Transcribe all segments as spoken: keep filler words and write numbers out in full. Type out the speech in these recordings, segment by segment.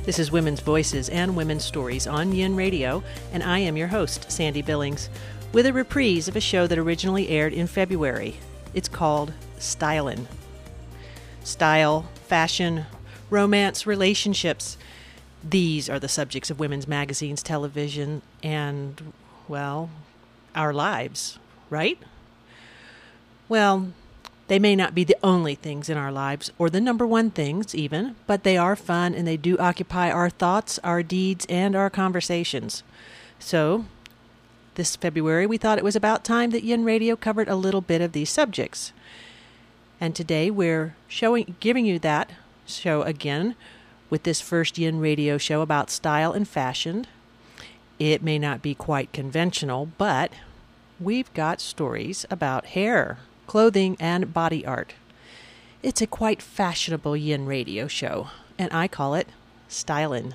This is Women's Voices and Women's Stories on Yin Radio, and I am your host, Sandy Billings, with a reprise of a show that originally aired in February. It's called Stylin'. Style, fashion, romance, relationships. These are the subjects of women's magazines, television, and, well, our lives, right? Well, they may not be the only things in our lives, or the number one things even, but they are fun and they do occupy our thoughts, our deeds, and our conversations. So, this February we thought it was about time that Yin Radio covered a little bit of these subjects. And today we're showing, giving you that show again with this first Yin Radio show about style and fashion. It may not be quite conventional, but we've got stories about hair, clothing, and body art. It's a quite fashionable Yin Radio show, and I call it Stylin'.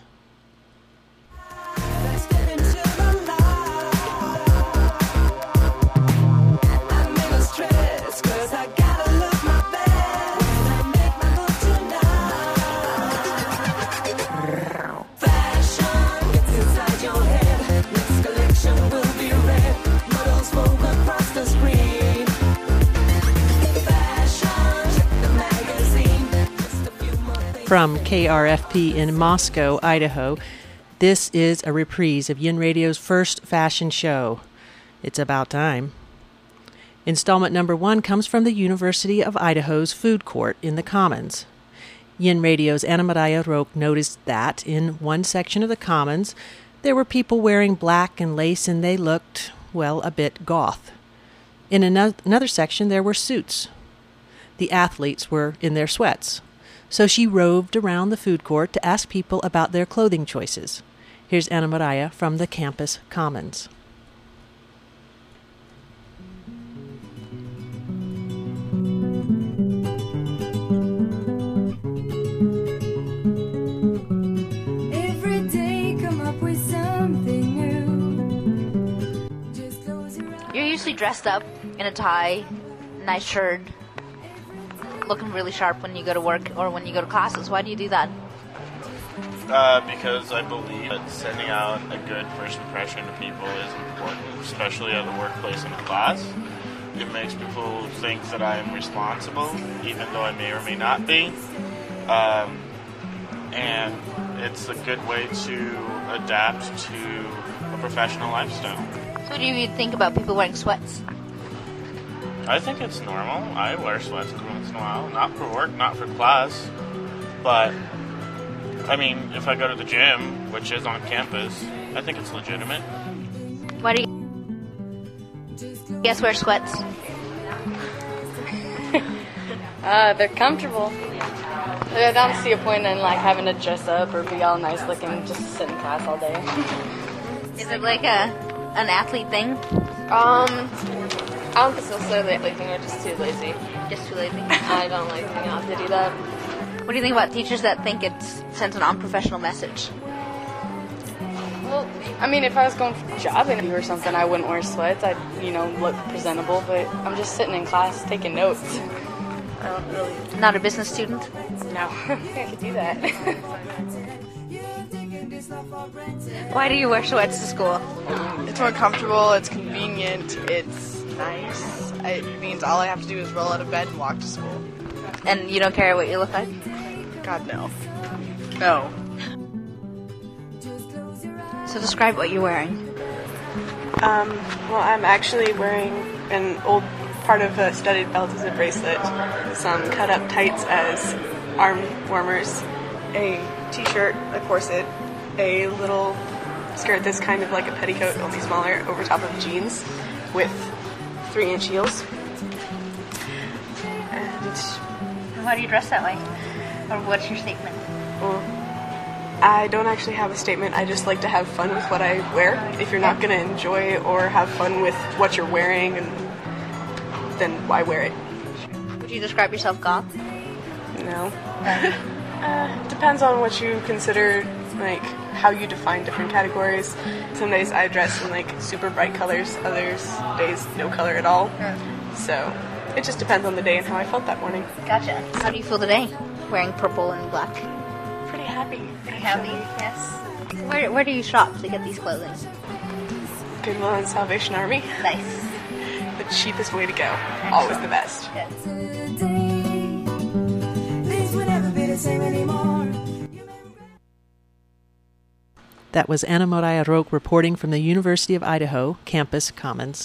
From K R F P in Moscow, Idaho, this is a reprise of Yin Radio's first fashion show. It's about time. Installment number one comes from the University of Idaho's food court in the Commons. Yin Radio's Anna Maria Roque noticed that in one section of the Commons, there were people wearing black and lace and they looked, well, a bit goth. In another section, there were suits. The athletes were in their sweats. So she roved around the food court to ask people about their clothing choices. Here's Anna Maria from the campus Commons. Every day come up with something new. Just close your eyes. You're usually dressed up in a tie, nice shirt, looking really sharp when you go to work or when you go to classes. Why do you do that? Uh, because I believe that sending out a good first impression to people is important, especially at the workplace and class. It makes people think that I am responsible, even though I may or may not be. Um, and it's a good way to adapt to a professional lifestyle. So what do you think about people wearing sweats? I think it's normal. I wear sweats once in a while. Not for work, not for class. But, I mean, if I go to the gym, which is on campus, I think it's legitimate. Why do you guys wear sweats? uh, they're comfortable. I don't see a point in, like, having to dress up or be all nice looking and just sit in class all day. Is it like a an athlete thing? Um... I don't think it's necessarily athlete thing, I'm just too lazy. Just too lazy? I don't like being out to do that. What do you think about teachers that think it sends an unprofessional message? Well, I mean, if I was going for a job interview or something, I wouldn't wear sweats. I'd, you know, look presentable, but I'm just sitting in class taking notes. I don't really... Not a business student? No, I could do that. Why do you wear sweats to school? It's more comfortable, it's convenient, it's nice. It means all I have to do is roll out of bed and walk to school. And you don't care what you look like? God, no. No. So describe what you're wearing. Um, well, I'm actually wearing an old part of a studded belt as a bracelet, some cut-up tights as arm warmers, a t-shirt, a corset, a little skirt that's kind of like a petticoat, only smaller, over top of jeans with three-inch heels. And why do you dress that way? Or what's your statement? Well, I don't actually have a statement. I just like to have fun with what I wear. If you're not going to enjoy or have fun with what you're wearing, and then why wear it? Would you describe yourself goth? No. uh, depends on what you consider, like, how you define different categories. Some days I dress in, like, super bright colors. Others days, no color at all. Mm. So it just depends on the day and how I felt that morning. Gotcha. How do you feel today, wearing purple and black? Pretty pretty happy. Pretty happy, yes. Where, where do you shop to get these clothing? Goodwill and Salvation Army. Nice. The cheapest way to go. Always the best. Today, things will never be the same anymore. That was Anna Moriah Roque reporting from the University of Idaho, Campus Commons.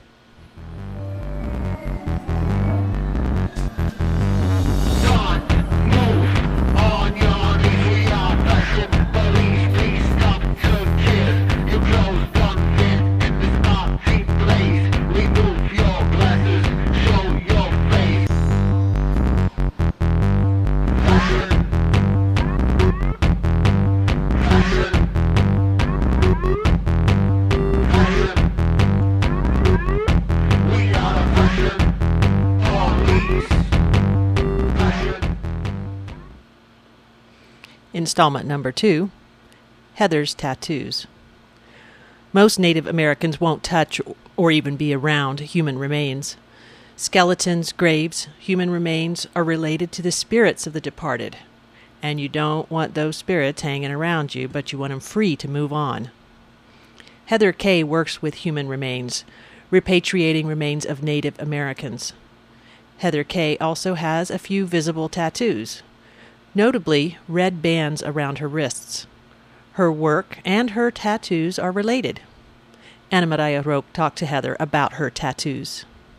Installment number two, Heather's Tattoos. Most Native Americans won't touch or even be around human remains. Skeletons, graves, human remains are related to the spirits of the departed, and you don't want those spirits hanging around you, but you want them free to move on. Heather Kay works with human remains, repatriating remains of Native Americans. Heather Kay also has a few visible tattoos, notably red bands around her wrists. Her work and her tattoos are related. Anna Moriah Roque talked to Heather about her tattoos.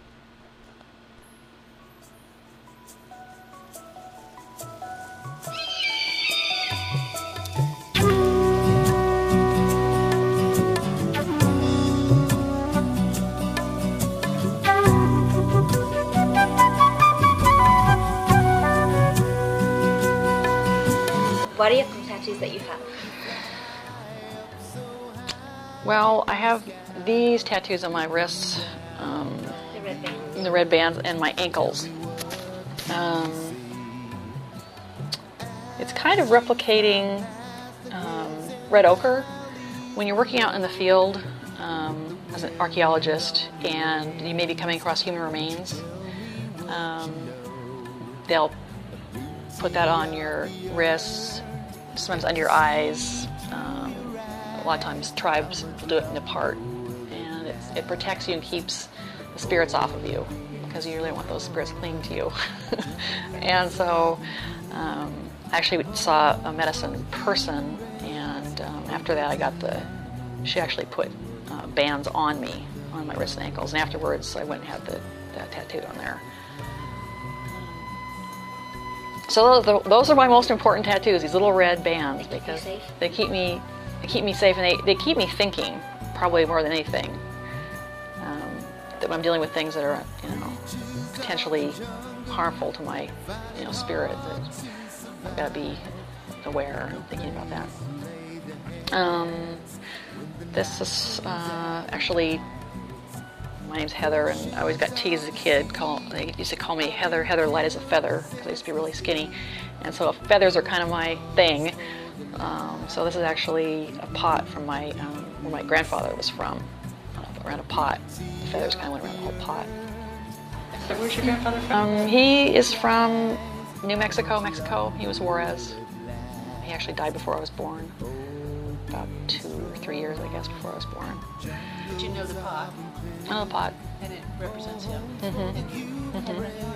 Why do you have some tattoos that you have? Well, I have these tattoos on my wrists, um, The red bands. the red bands, and my ankles. Um, it's kind of replicating um, red ochre. When you're working out in the field um, as an archaeologist and you may be coming across human remains, um, they'll put that on your wrists, sometimes under your eyes. Um, a lot of times tribes will do it in the part, and it's, it protects you and keeps the spirits off of you, because you really want those spirits clinging to you. And so um, I actually saw a medicine person, and um, after that I got the, she actually put uh, bands on me, on my wrists and ankles, and afterwards I went and had the, that tattooed on there. So those, those are my most important tattoos, these little red bands, because they keep me, they keep me safe, and they, they keep me thinking, probably more than anything. Um, that when I'm dealing with things that are, you know, potentially harmful to my, you know, spirit, that I've got to be aware and thinking about that. Um, this is uh, actually, my name's Heather, and I always got teased as a kid. Call, they used to call me Heather, Heather light as a feather, because I used to be really skinny. And so feathers are kind of my thing. Um, so this is actually a pot from my, um, where my grandfather was from, uh, around a pot. The feathers kind of went around the whole pot. So where's your grandfather from? Um, he is from New Mexico, Mexico. He was Juarez. He actually died before I was born. About two or three years, I guess, before I was born. Did you know the pot? I know the pot. And it represents him. Mm-hmm. Mm-hmm.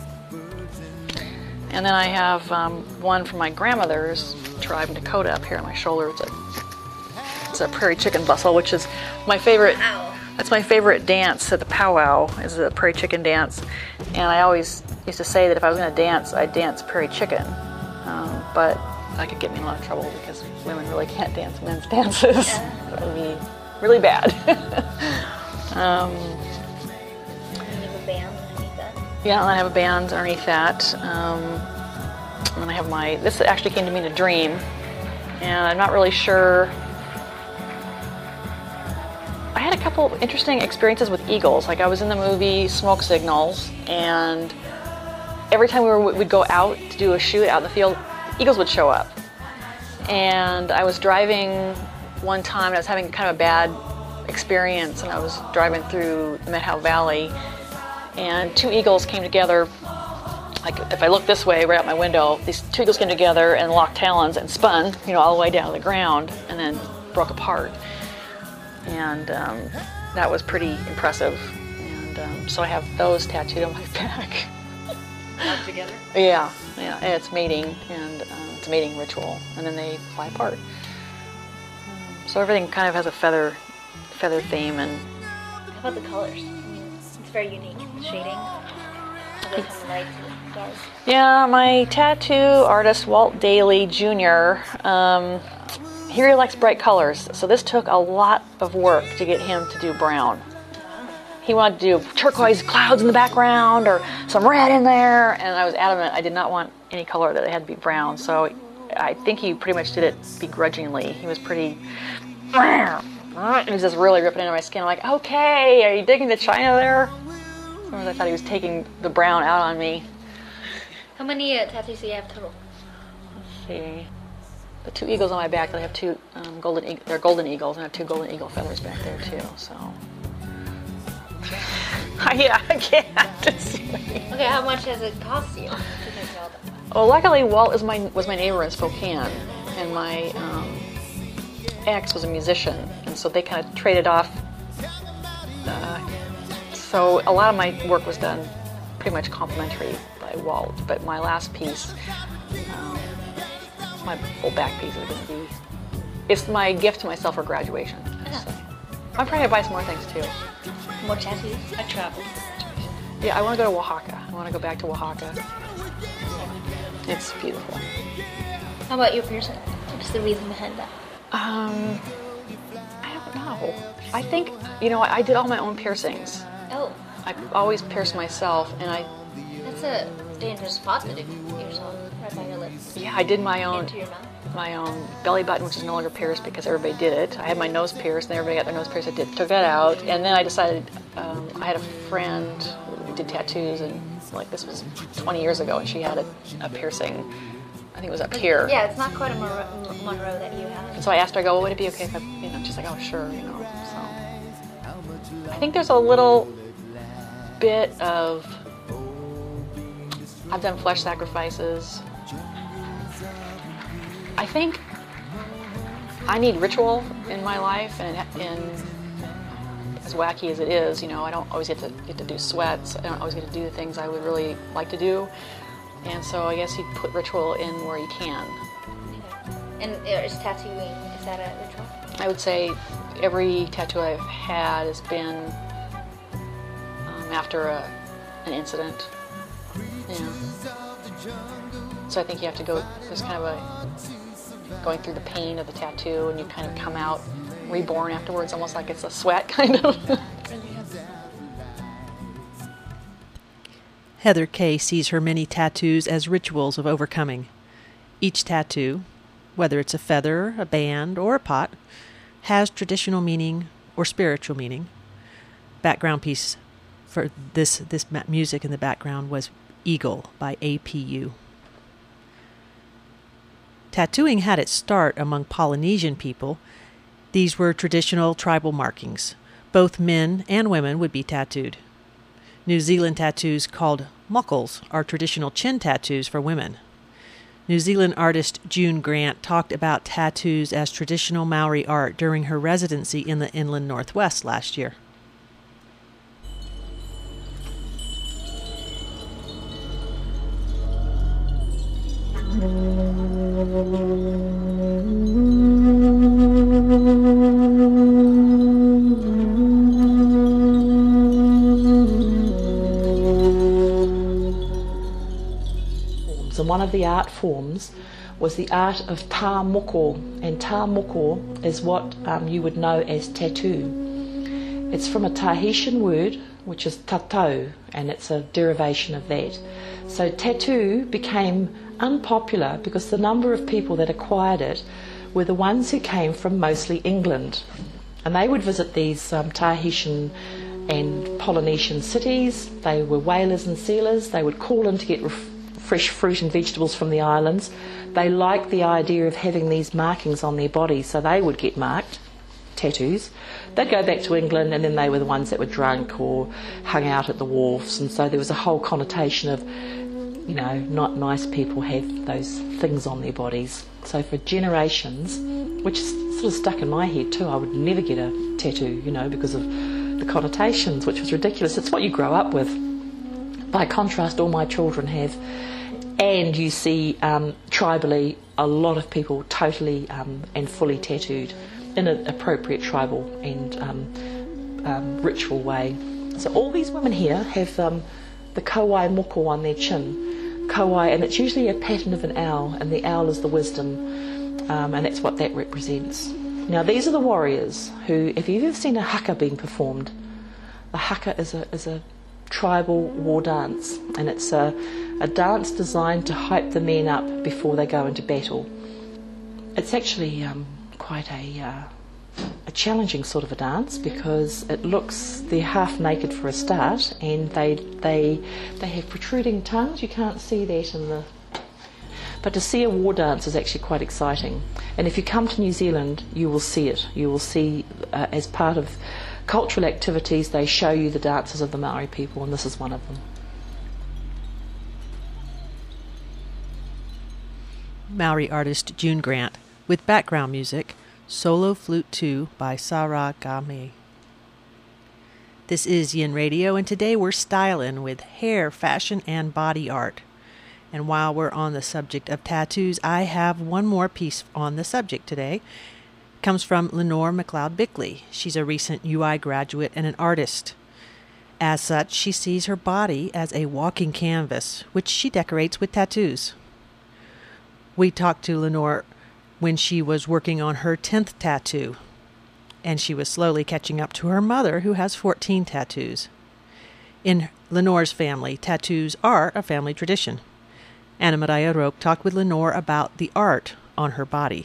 And then I have um, one from my grandmother's tribe in Dakota up here on my shoulder. It's a, it's a prairie chicken bustle, which is my favorite. Ow. That's my favorite dance at the powwow, is the prairie chicken dance. And I always used to say that if I was going to dance, I'd dance prairie chicken. Um, but that could get me in a lot of trouble, because women really can't dance men's dances. That would be really bad. um, You have a band underneath that? Yeah, and I have a band underneath that. Um, and then I have my, this actually came to me in a dream, and I'm not really sure. I had a couple interesting experiences with eagles. Like, I was in the movie Smoke Signals, and every time we were, we'd go out to do a shoot out in the field, eagles would show up. And I was driving one time, and I was having kind of a bad experience, and I was driving through the Methow Valley, and two eagles came together like if I look this way, right out my window, these two eagles came together and locked talons and spun, you know, all the way down to the ground, and then broke apart. And um, that was pretty impressive. And um, so I have those tattooed on my back. Locked together? Yeah, yeah. And it's mating, and um, it's a mating ritual, and then they fly apart. Um, so everything kind of has a feather, feather theme. And how about the colors? I mean, it's very unique. The shading, how they come light to dark. Yeah, my tattoo artist Walt Daly Junior Um, he really likes bright colors, so this took a lot of work to get him to do brown. He wanted to do turquoise clouds in the background or some red in there, and I was adamant I did not want any color that it had to be brown, so I think he pretty much did it begrudgingly. He was pretty... He was just really ripping into my skin. I'm like, okay, are you digging the china there? Sometimes I thought he was taking the brown out on me. How many uh, tattoos do you have total? Let's see. The two eagles on my back, I have two um, golden eagles. They're golden eagles, and I have two golden eagle feathers back there too, so... Yeah, I can't. Okay, how much does it cost you to take all that? Well, luckily Walt is my was my neighbor in Spokane, and my um, ex was a musician, and so they kind of traded off. Uh, so a lot of my work was done pretty much complimentary by Walt, but my last piece, um, my whole back piece is going to be, it's my gift to myself for graduation. So. I'm trying to buy some more things too. More tattoos? I traveled. Yeah, I want to go to Oaxaca. I want to go back to Oaxaca. It's beautiful. How about your piercing? What's the reason behind that? Um, I don't know. I think, you know, I, I did all my own piercings. Oh. I always pierced myself, and I... That's a dangerous spot to do yourself, right by your lips. Yeah, I did my own... Into your mouth. My own belly button, which is no longer pierced because everybody did it. I had my nose pierced, and everybody got their nose pierced. I did, took that out, and then I decided, um, I had a friend who did tattoos, and like this was twenty years ago, and she had a, a piercing. I think it was up here. Yeah, it's not quite a Monroe, Monroe that you have. And so I asked her, I go, well, would it be okay if I, you know, she's like, oh, sure, you know. So I think there's a little bit of, I've done flesh sacrifices. I think I need ritual in my life, and, and as wacky as it is, you know, I don't always get to get to do sweats. I don't always get to do the things I would really like to do, and so I guess you put ritual in where you can. And is tattooing, is that a ritual? I would say every tattoo I've had has been um, after a, an incident. Yeah. So I think you have to go. There's kind of a going through the pain of the tattoo, and you kind of come out reborn afterwards, almost like it's a sweat, kind of. Heather Kay sees her many tattoos as rituals of overcoming. Each tattoo, whether it's a feather, a band, or a pot, has traditional meaning or spiritual meaning. Background piece for this this music in the background was Eagle by A P U. Tattooing had its start among Polynesian people. These were traditional tribal markings. Both men and women would be tattooed. New Zealand tattoos called muckles are traditional chin tattoos for women. New Zealand artist June Grant talked about tattoos as traditional Maori art during her residency in the Inland Northwest last year. And one of the art forms was the art of tā moko, and tā moko is what um, you would know as tattoo. It's from a Tahitian word, which is tatau, and it's a derivation of that. So tattoo became unpopular because the number of people that acquired it were the ones who came from mostly England. And they would visit these um, Tahitian and Polynesian cities. They were whalers and sealers. They would call in to get ref- fresh fruit and vegetables from the islands. They liked the idea of having these markings on their body, so they would get marked, tattoos. They'd go back to England, and then they were the ones that were drunk or hung out at the wharfs, and so there was a whole connotation of you know, not nice people have those things on their bodies. So for generations, which sort of stuck in my head too, I would never get a tattoo, you know, because of the connotations, which was ridiculous. It's what you grow up with. By contrast, all my children have. And you see, um, tribally, a lot of people totally um, and fully tattooed in an appropriate tribal and um, um, ritual way. So all these women here have um, the kauai moko on their chin. Kauai, and it's usually a pattern of an owl, and the owl is the wisdom, um, and that's what that represents. Now these are the warriors who, if you've ever seen a haka being performed, the haka is a, is a tribal war dance, and it's a, a dance designed to hype the men up before they go into battle. It's actually um, quite a, uh, a challenging sort of a dance, because it looks, they're half naked for a start, and they they they have protruding tongues. You can't see that in the... But to see a war dance is actually quite exciting. And if you come to New Zealand, you will see it. You will see, uh, as part of cultural activities, they show you the dances of the Maori people, and this is one of them. Maori artist June Grant, with background music, Solo Flute two by Sarah Game. This is Yin Radio, and today we're styling with hair, fashion, and body art. And while we're on the subject of tattoos, I have one more piece on the subject today. Comes from Lenore McLeod Bickley. She's a recent U I graduate and an artist. As such, she sees her body as a walking canvas, which she decorates with tattoos. We talked to Lenore when she was working on her tenth tattoo, and she was slowly catching up to her mother, who has fourteen tattoos. In Lenore's family, tattoos are a family tradition. Anna Maria Roque talked with Lenore about the art on her body.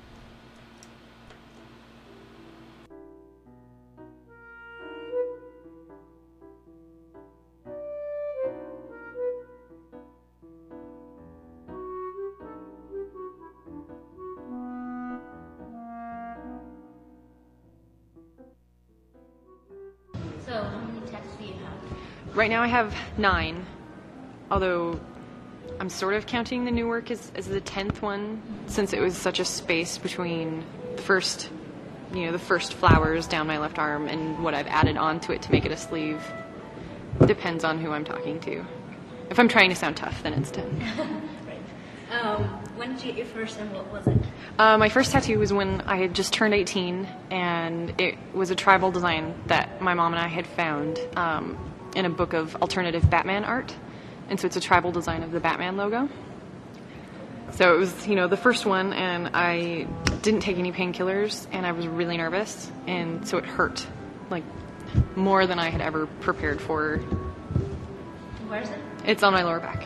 So, how many tattoos do you have? Right now I have nine, although I'm sort of counting the new work as, as the tenth one, since it was such a space between the first, you know, the first flowers down my left arm and what I've added onto it to make it a sleeve. Depends on who I'm talking to. If I'm trying to sound tough, then it's ten. Right. Um, when did you get your first, and what was it? Uh, my first tattoo was when I had just turned eighteen, and it was a tribal design that my mom and I had found um, in a book of alternative Batman art. And so it's a tribal design of the Batman logo. So it was, you know, the first one, and I didn't take any painkillers, and I was really nervous, and so it hurt, like, more than I had ever prepared for. Where is it? It's on my lower back.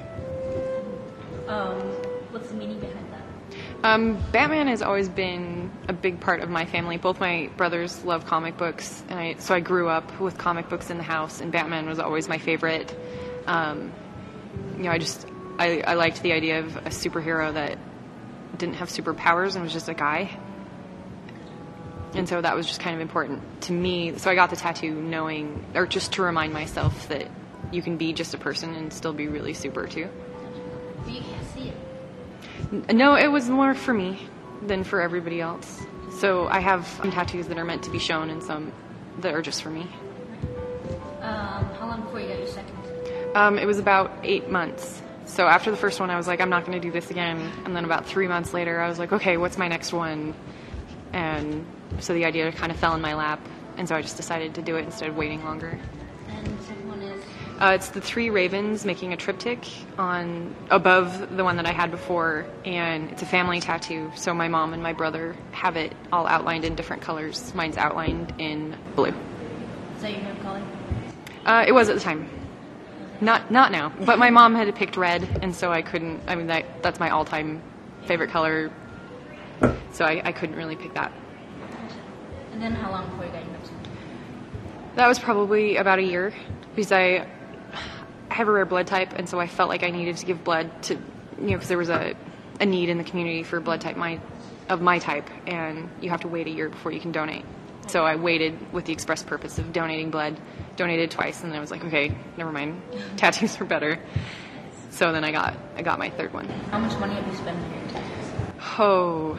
Um, what's the meaning behind that? Um, Batman has always been a big part of my family. Both my brothers love comic books, and I, so I grew up with comic books in the house, and Batman was always my favorite. Um, you know, I just, I, I liked the idea of a superhero that didn't have superpowers and was just a guy. And so that was just kind of important to me. So I got the tattoo knowing, or just to remind myself that you can be just a person and still be really super too. But you can't see it. No, it was more for me than for everybody else. So I have some tattoos that are meant to be shown and some that are just for me. Um, how long before you got your second? Um, it was about eight months. So after the first one, I was like, I'm not going to do this again. And then about three months later, I was like, okay, what's my next one? And so the idea kind of fell in my lap. And so I just decided to do it instead of waiting longer. And the second one is? Uh, it's the three ravens making a triptych on above the one that I had before. And it's a family tattoo. So my mom and my brother have it all outlined in different colors. Mine's outlined in blue. Is that your hair color? Uh, it was at the time. Not not now, but my mom had picked red, and so I couldn't, I mean, that that's my all-time favorite color, so I, I couldn't really pick that. And then how long before you got your next one? That was probably about a year, because I, I have a rare blood type, and so I felt like I needed to give blood to, you know, because there was a, a need in the community for blood type my, of my type, and you have to wait a year before you can donate. So I waited with the express purpose of donating blood, donated twice, and then I was like, okay, never mind, tattoos are better. So then I got I got my third one. How much money have you spent on your tattoos? Oh,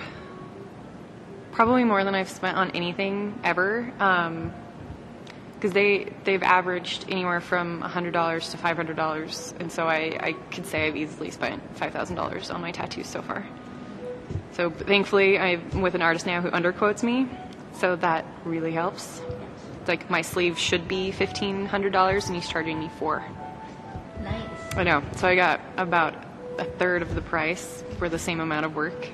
probably more than I've spent on anything ever. Um, because they they've averaged anywhere from one hundred dollars to five hundred dollars, and so I, I could say I've easily spent five thousand dollars on my tattoos so far. So thankfully I'm with an artist now who underquotes me, so that really helps. Like my sleeve should be fifteen hundred dollars and he's charging me four. Nice. I know, so I got about a third of the price for the same amount of work.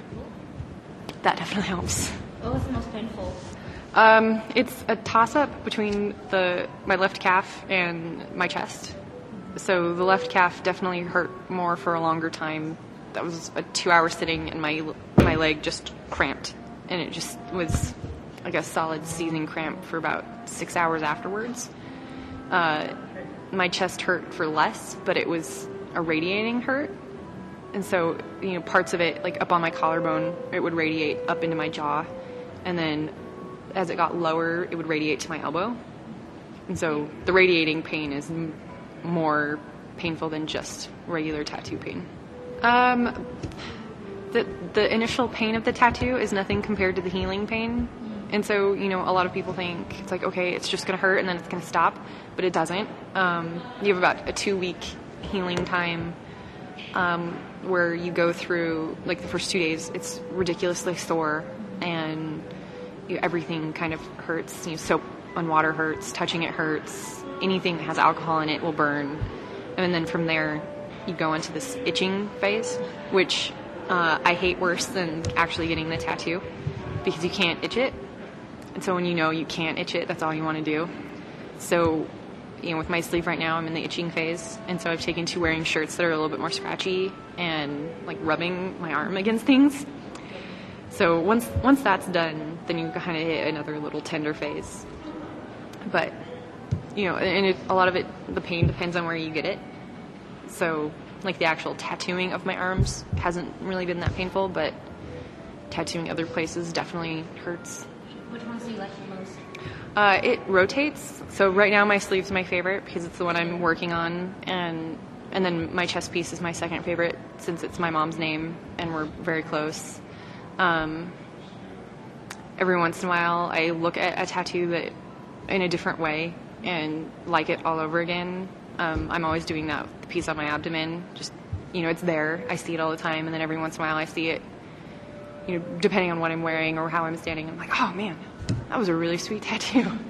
That definitely helps. What was the most painful? Um, it's a toss-up between the my left calf and my chest. So the left calf definitely hurt more for a longer time. That was a two-hour sitting, and my my leg just cramped, and it just was like a solid seizing cramp for about six hours afterwards. Uh, my chest hurt for less, but it was a radiating hurt, and so you know parts of it, like up on my collarbone, it would radiate up into my jaw, and then as it got lower, it would radiate to my elbow. And so the radiating pain is m- more painful than just regular tattoo pain. Um, the the initial pain of the tattoo is nothing compared to the healing pain. And so, you know, a lot of people think it's like, okay, it's just going to hurt and then it's going to stop, but it doesn't. Um, you have about a two-week healing time um, where you go through, like the first two days, it's ridiculously sore and you know, everything kind of hurts. You know, soap on water hurts, touching it hurts, anything that has alcohol in it will burn. And then from there, you go into this itching phase, which uh, I hate worse than actually getting the tattoo because you can't itch it. And so when you know you can't itch it, that's all you want to do. So, you know, with my sleeve right now, I'm in the itching phase. And so I've taken to wearing shirts that are a little bit more scratchy and like rubbing my arm against things. So once once that's done, then you kind of hit another little tender phase. But, you know, and it, a lot of it, the pain depends on where you get it. So, like the actual tattooing of my arms hasn't really been that painful, but tattooing other places definitely hurts. Which ones do you like the most? Uh, it rotates. So right now my sleeve's my favorite because it's the one I'm working on, and and then my chest piece is my second favorite since it's my mom's name and we're very close. Um, every once in a while I look at a tattoo that in a different way and like it all over again. Um, I'm always doing that with the piece on my abdomen. Just, you know, it's there. I see it all the time, and then every once in a while I see it, you know, depending on what I'm wearing or how I'm standing. I'm like, oh man, that was a really sweet tattoo. Nice.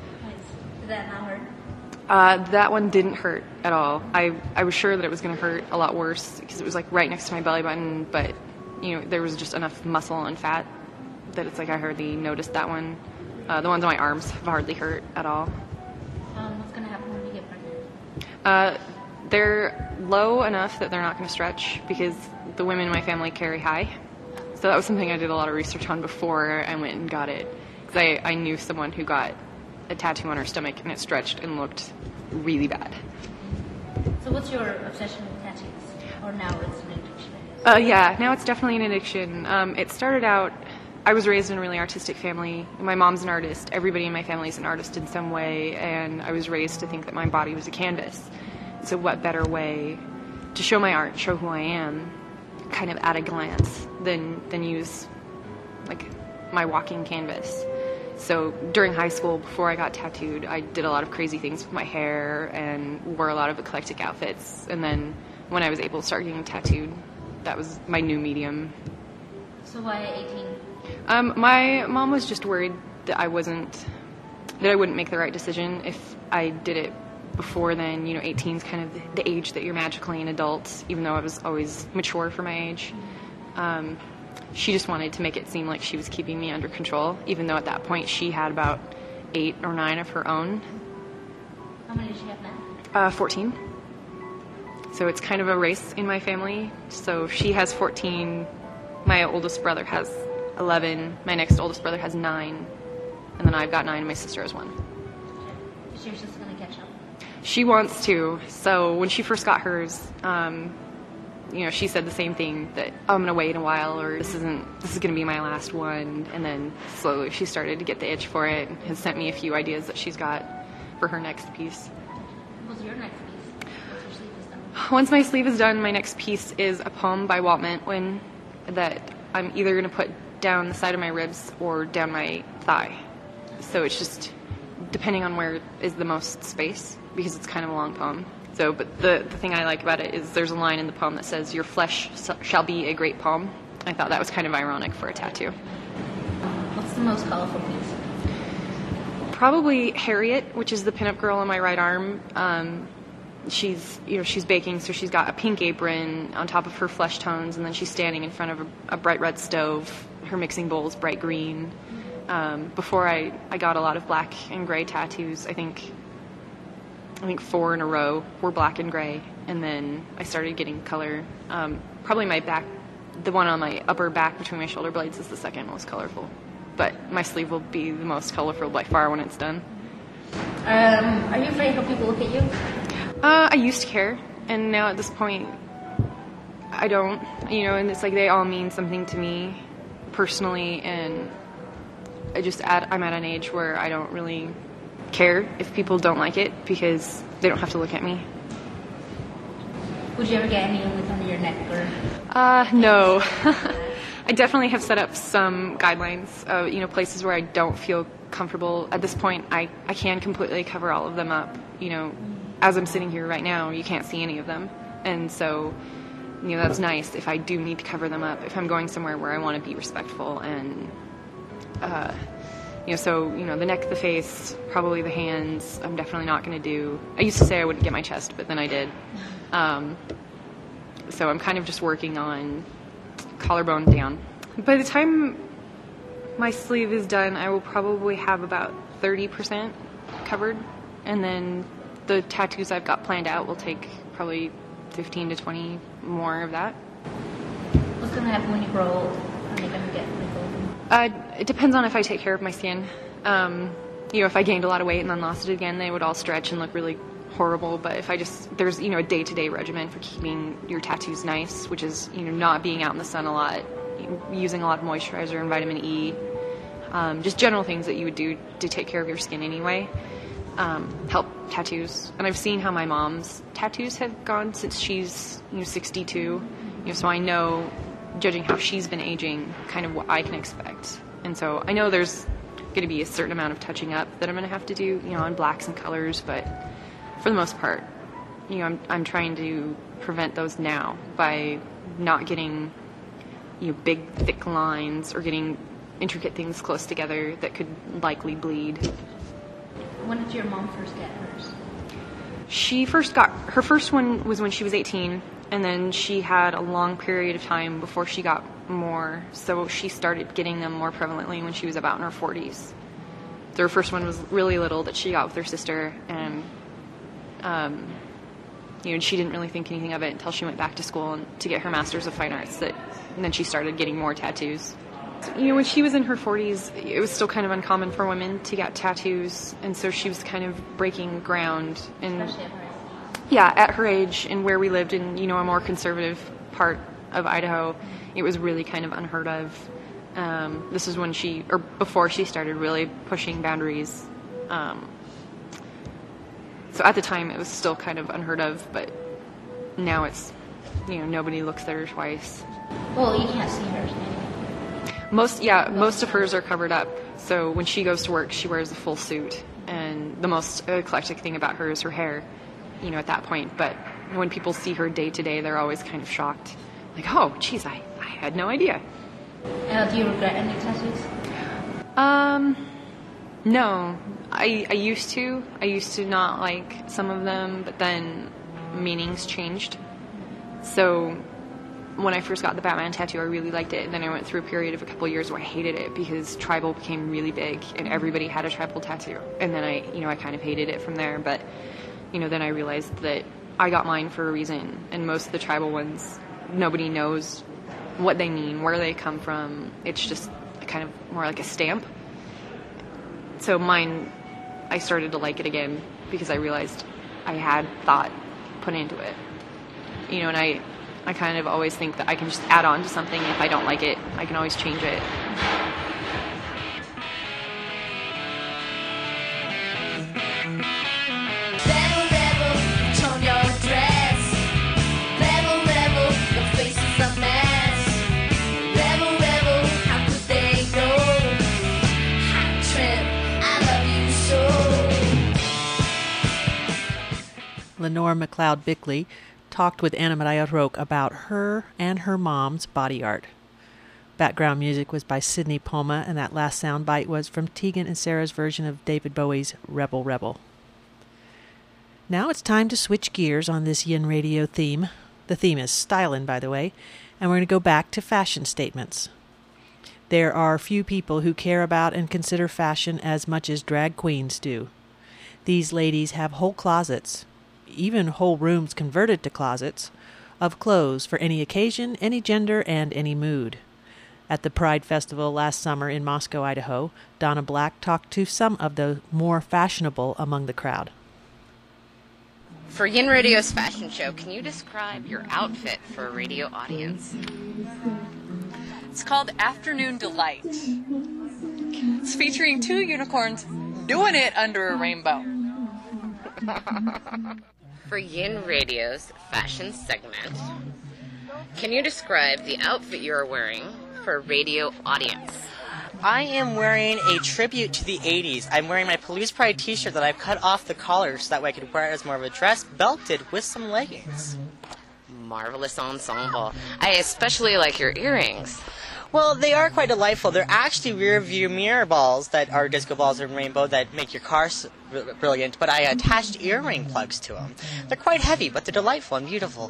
Did that not hurt? Uh, that one didn't hurt at all. I, I was sure that it was going to hurt a lot worse because it was like right next to my belly button, but you know, there was just enough muscle and fat that it's like I hardly noticed that one. Uh, the ones on my arms have hardly hurt at all. Um, what's going to happen when you get pregnant? Uh, they're low enough that they're not going to stretch because the women in my family carry high. So that was something I did a lot of research on before I went and got it. Because I, I knew someone who got a tattoo on her stomach and it stretched and looked really bad. So what's your obsession with tattoos? Or now it's an addiction? Uh, yeah, now it's definitely an addiction. Um, it started out, I was raised in a really artistic family. My mom's an artist. Everybody in my family is an artist in some way. And I was raised to think that my body was a canvas. So what better way to show my art, show who I am, kind of at a glance, than, than use like my walking canvas. So during high school, before I got tattooed, I did a lot of crazy things with my hair and wore a lot of eclectic outfits. And then when I was able to start getting tattooed, that was my new medium. So why eighteen? Um, my mom was just worried that I wasn't, that I wouldn't make the right decision if I did it before then. You know, eighteen is kind of the, the age that you're magically an adult, even though I was always mature for my age. Um, she just wanted to make it seem like she was keeping me under control, even though at that point she had about eight or nine of her own. How many does she have now? Uh, fourteen. So it's kind of a race in my family. So she has fourteen, my oldest brother has eleven, my next oldest brother has nine, and then I've got nine and my sister has one. Is your sister going to catch up? She wants to. So when she first got hers, um, you know, she said the same thing, that oh, I'm going to wait a while, or this isn't, this is going to be my last one. And then slowly she started to get the itch for it and has sent me a few ideas that she's got for her next piece. What's your next piece? What's your sleeve Once my sleeve is done, my next piece is a poem by Walt Whitman that I'm either going to put down the side of my ribs or down my thigh. So it's just depending on where is the most space, because it's kind of a long poem. So, but the, the thing I like about it is there's a line in the poem that says, "Your flesh shall be a great poem." I thought that was kind of ironic for a tattoo. What's the most colorful piece? Probably Harriet, which is the pinup girl on my right arm. Um, she's, you know, she's baking, so she's got a pink apron on top of her flesh tones, and then she's standing in front of a, a bright red stove. Her mixing bowl is bright green. Um, before I, I got a lot of black and gray tattoos, I think I think four in a row were black and gray, and then I started getting color. Um, probably my back, the one on my upper back between my shoulder blades is the second most colorful. But my sleeve will be the most colorful by far when it's done. Um, are you afraid how people look at you? Uh, I used to care, and now at this point, I don't. You know, and it's like they all mean something to me personally, and I just at, I'm at an age where I don't really care if people don't like it, because they don't have to look at me. Would you ever get any with under your neck or? Uh, no. I definitely have set up some guidelines, uh, you know, places where I don't feel comfortable. At this point, I, I can completely cover all of them up. You know, as I'm sitting here right now, you can't see any of them. And so, you know, that's nice if I do need to cover them up, if I'm going somewhere where I want to be respectful. And, uh, you know, so, you know, the neck, the face, probably the hands, I'm definitely not going to do. I used to say I wouldn't get my chest, but then I did. Um, so I'm kind of just working on collarbone down. By the time my sleeve is done, I will probably have about thirty percent covered, and then the tattoos I've got planned out will take probably fifteen to twenty more of that. What's going to happen when you grow old? Are they going to get wrinkled? Uh, it depends on if I take care of my skin. Um, you know, if I gained a lot of weight and then lost it again, they would all stretch and look really horrible. But if I just, there's, you know, a day-to-day regimen for keeping your tattoos nice, which is, you know, not being out in the sun a lot, using a lot of moisturizer and vitamin E, um, just general things that you would do to take care of your skin anyway, um, help tattoos. And I've seen how my mom's tattoos have gone since she's, you know, sixty-two, you know, so I know, judging how she's been aging, kind of what I can expect. And so I know there's going to be a certain amount of touching up that I'm going to have to do, you know, on blacks and colors, but for the most part, you know, I'm I'm trying to prevent those now by not getting, you know, big, thick lines or getting intricate things close together that could likely bleed. When did your mom first get hers? She first got, her first one was when she was eighteen, and then she had a long period of time before she got more, so she started getting them more prevalently when she was about in her forties. So her first one was really little that she got with her sister, and Um, you know, she didn't really think anything of it until she went back to school and to get her Master's of Fine Arts. That, and then she started getting more tattoos. So, you know, when she was in her forties, it was still kind of uncommon for women to get tattoos, and so she was kind of breaking ground. And Especially at her age. Yeah, at her age and where we lived in, you know, a more conservative part of Idaho, it was really kind of unheard of. Um, this is when she, or before she started really pushing boundaries. Um, So at the time, it was still kind of unheard of, but now it's, you know, nobody looks at her twice. Well, you can't see hers anyway. Most, yeah, most of hers are covered up. So when she goes to work, she wears a full suit. And the most eclectic thing about her is her hair, you know, at that point. But when people see her day to day, they're always kind of shocked. Like, oh, geez, I, I had no idea. Uh, do you regret any tattoos? Um... No, I, I used to. I used to not like some of them, but then meanings changed. So when I first got the Batman tattoo, I really liked it. And then I went through a period of a couple of years where I hated it because tribal became really big and everybody had a tribal tattoo. And then I, you know, I kind of hated it from there. But, you know, then I realized that I got mine for a reason. And most of the tribal ones, nobody knows what they mean, where they come from. It's just kind of more like a stamp. So mine, I started to like it again because I realized I had thought put into it. You know, and I, I kind of always think that I can just add on to something. If I don't like it, I can always change it. Rebel, rebel, turn your dress. Lenore McLeod Bickley, talked with Anna Maria Roque about her and her mom's body art. Background music was by Sidney Poma, and that last soundbite was from Tegan and Sarah's version of David Bowie's Rebel Rebel. Now it's time to switch gears on this Yin Radio theme. The theme is stylin', by the way, and we're going to go back to fashion statements. There are few people who care about and consider fashion as much as drag queens do. These ladies have whole closets, even whole rooms converted to closets, of clothes for any occasion, any gender, and any mood. At the Pride Festival last summer in Moscow, Idaho, Donna Black talked to some of the more fashionable among the crowd. For Yin Radio's fashion show, can you describe your outfit for a radio audience? It's called Afternoon Delight. It's featuring two unicorns doing it under a rainbow. For Yin Radio's fashion segment, can you describe the outfit you are wearing for a radio audience? I am wearing a tribute to the eighties. I'm wearing my Police Pride t-shirt that I've cut off the collar so that way I could wear it as more of a dress, belted with some leggings. Marvelous ensemble. I especially like your earrings. Well, they are quite delightful. They're actually rear view mirror balls that are disco balls in rainbow that make your car brilliant, but I attached earring plugs to them. They're quite heavy, but they're delightful and beautiful.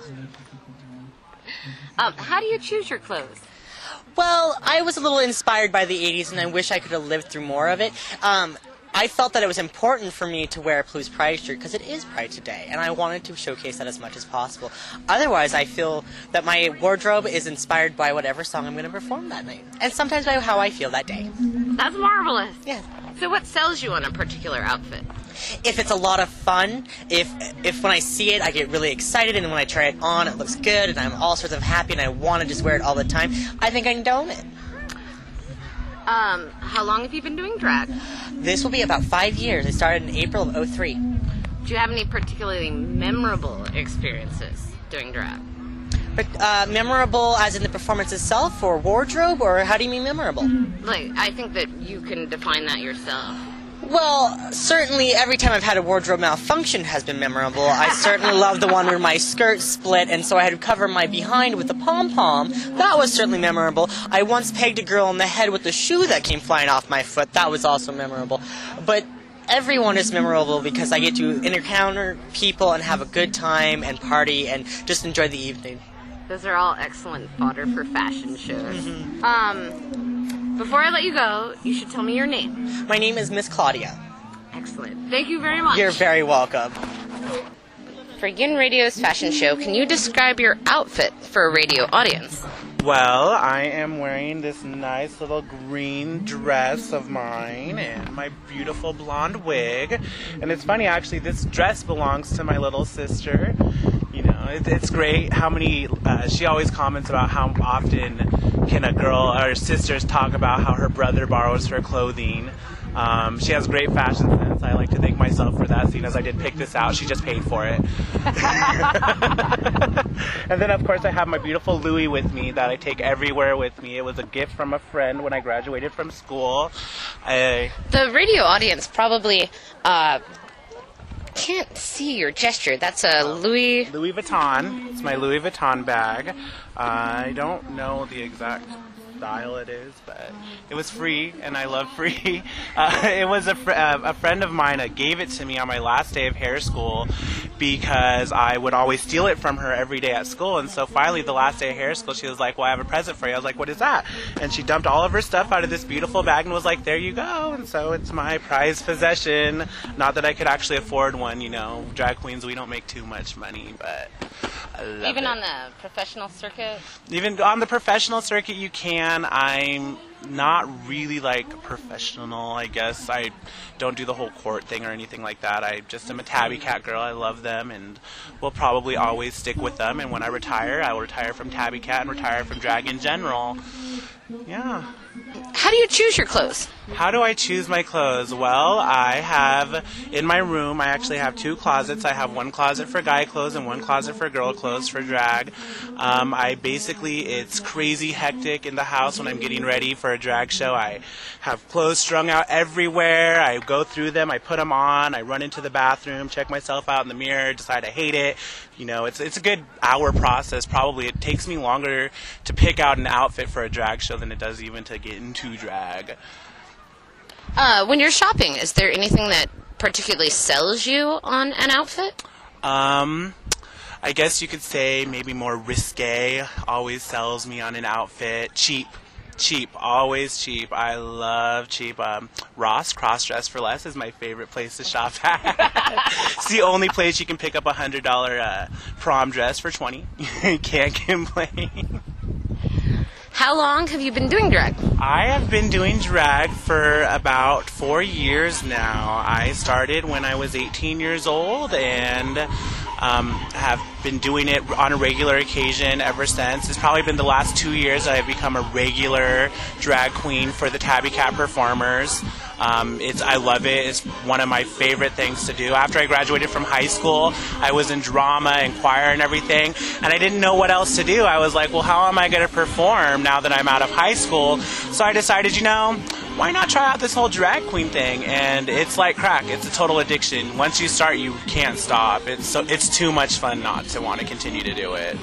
Um, how do you choose your clothes? Well, I was a little inspired by the eighties, and I wish I could have lived through more of it. Um, I felt that it was important for me to wear a Police Pride shirt because it is Pride today, and I wanted to showcase that as much as possible. Otherwise, I feel that my wardrobe is inspired by whatever song I'm going to perform that night, and sometimes by how I feel that day. That's marvelous. Yeah. So what sells you on a particular outfit? If it's a lot of fun, if if when I see it I get really excited, and when I try it on it looks good, and I'm all sorts of happy and I want to just wear it all the time, I think I can own it. Um, how long have you been doing drag? This will be about five years. I started in April of oh three. Do you have any particularly memorable experiences doing drag? But uh, memorable as in the performance itself, or wardrobe, or how do you mean memorable? Like, I think that you can define that yourself. Well, certainly every time I've had a wardrobe malfunction has been memorable. I certainly love the one where my skirt split and so I had to cover my behind with a pom-pom. That was certainly memorable. I once pegged a girl in the head with a shoe that came flying off my foot. That was also memorable. But everyone is memorable because I get to encounter people and have a good time and party and just enjoy the evening. Those are all excellent fodder for fashion shows. Mm-hmm. Um, before I let you go, you should tell me your name. My name is Miss Claudia. Excellent. Thank you very much. You're very welcome. For Yin Radio's fashion show, can you describe your outfit for a radio audience? Well, I am wearing this nice little green dress of mine and my beautiful blonde wig. And it's funny, actually, this dress belongs to my little sister. You know, it, it's great how many, uh, she always comments about how often can a girl or sisters talk about how her brother borrows her clothing. Um, she has great fashion sense. I like to thank myself for that, seeing as I did pick this out. She just paid for it. And then, of course, I have my beautiful Louis with me that I take everywhere with me. It was a gift from a friend when I graduated from school. I... The radio audience probably uh, can't see your gesture. That's a Louis... Louis Vuitton. It's my Louis Vuitton bag. Uh, I don't know the exact style it is, but it was free, and I love free. Uh, it was a, fr- uh, a friend of mine that gave it to me on my last day of hair school because I would always steal it from her every day at school, and so finally the last day of hair school she was like, well, I have a present for you. I was like, what is that? And she dumped all of her stuff out of this beautiful bag and was like, there you go. And so it's my prized possession. Not that I could actually afford one, you know. Drag queens, we don't make too much money, but I love Even it. on the professional circuit? Even on the professional circuit you can. I'm not really like professional, I guess. I don't do the whole court thing or anything like that. I just am a Tabby Cat girl. I love them and will probably always stick with them. And when I retire, I will retire from Tabby Cat and retire from drag in general. Yeah. how do you choose your clothes? How do I choose my clothes? Well, I have, in my room, I actually have two closets. I have one closet for guy clothes and one closet for girl clothes for drag. Um, I basically, it's crazy hectic in the house when I'm getting ready for a drag show. I have clothes strung out everywhere. I go through them, I put them on, I run into the bathroom, check myself out in the mirror, decide I hate it. You know, it's it's a good hour process, probably. It takes me longer to pick out an outfit for a drag show than it does even to get into drag. Uh, when you're shopping, is there anything that particularly sells you on an outfit? Um, I guess you could say maybe more risque always sells me on an outfit. Cheap. Cheap. Always cheap. I love cheap. Um, Ross, Cross Dress for Less, is my favorite place to shop at. It's the only place you can pick up a one hundred dollars uh, prom dress for twenty dollars. Can't complain. How long have you been doing drag? I have been doing drag for about four years now. I started when I was eighteen years old and um, have been doing it on a regular occasion ever since. It's probably been the last two years I have become a regular drag queen for the Tabby Cat performers. Um, it's I love it. It's one of my favorite things to do. After I graduated from high school, I was in drama and choir and everything, and I didn't know what else to do. I was like, well, how am I going to perform now that I'm out of high school? So I decided, you know, why not try out this whole drag queen thing? And it's like crack. It's a total addiction. Once you start, you can't stop. It's so it's too much fun not to want to continue to do it.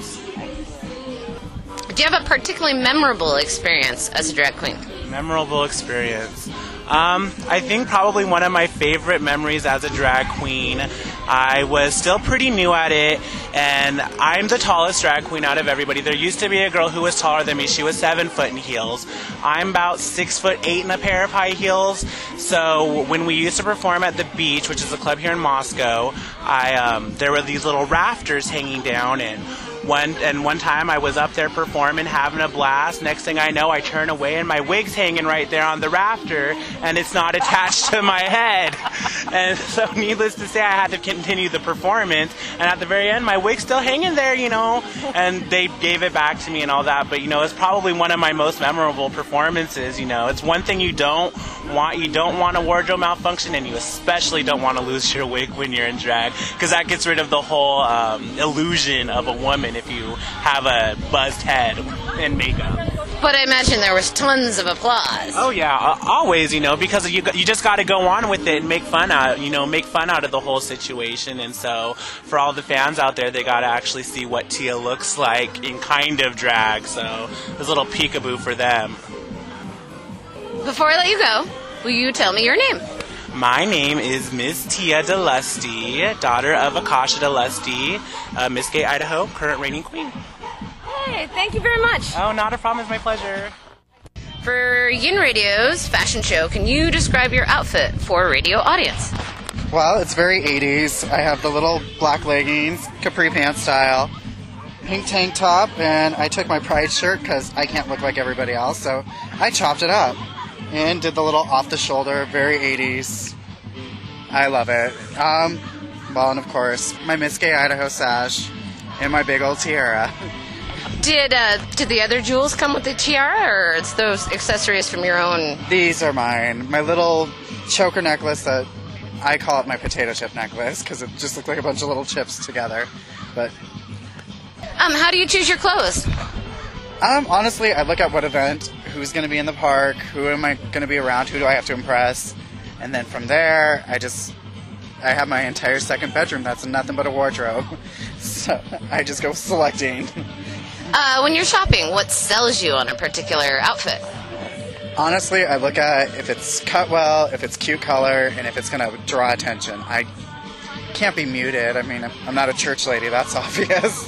Do you have a particularly memorable experience as a drag queen? Memorable experience. Um, I think probably one of my favorite memories as a drag queen. I was still pretty new at it, and I'm the tallest drag queen out of everybody. There used to be a girl who was taller than me. She was seven foot in heels. I'm about six foot eight in a pair of high heels. So when we used to perform at the Beach, which is a club here in Moscow, I um, there were these little rafters hanging down, and One and one time I was up there performing, having a blast. Next thing I know, I turn away and my wig's hanging right there on the rafter, and it's not attached to my head. And so, needless to say, I had to continue the performance. And at the very end, my wig's still hanging there, you know. And they gave it back to me and all that. But you know, it's probably one of my most memorable performances. You know, it's one thing you don't want. You don't want a wardrobe malfunction, and you especially don't want to lose your wig when you're in drag, because that gets rid of the whole um, illusion of a woman if you have a buzzed head and makeup. But I imagine there was tons of applause. Oh yeah, always, you know, because you you just got to go on with it and make fun out, you know, make fun out of the whole situation. And so for all the fans out there, they got to actually see what Tia looks like in kind of drag. So there's a little peekaboo for them. Before I let you go, will you tell me your name? My name is Miss Tia DeLusty, daughter of Akasha DeLusty, uh, Miss Gay Idaho, current reigning queen. Hey, thank you very much. Oh, not a problem. It's my pleasure. For Yin Radio's fashion show, can you describe your outfit for a radio audience? Well, it's very eighties. I have the little black leggings, capri pants style, pink tank top, and I took my pride shirt because I can't look like everybody else, so I chopped it up and did the little off-the-shoulder, very eighties. I love it. Um, well, and of course, my Miss Gay Idaho sash and my big old tiara. Did uh, did the other jewels come with the tiara, or it's those accessories from your own? These are mine. My little choker necklace that I call it my potato chip necklace because it just looked like a bunch of little chips together. But um, how do you choose your clothes? Um, honestly, I look at what event, who's going to be in the park, who am I going to be around, who do I have to impress, and then from there, I just, I have my entire second bedroom that's nothing but a wardrobe, so I just go selecting. Uh, when you're shopping, what sells you on a particular outfit? Honestly, I look at if it's cut well, if it's cute color, and if it's going to draw attention. I can't be muted. I mean, I'm not a church lady, that's obvious.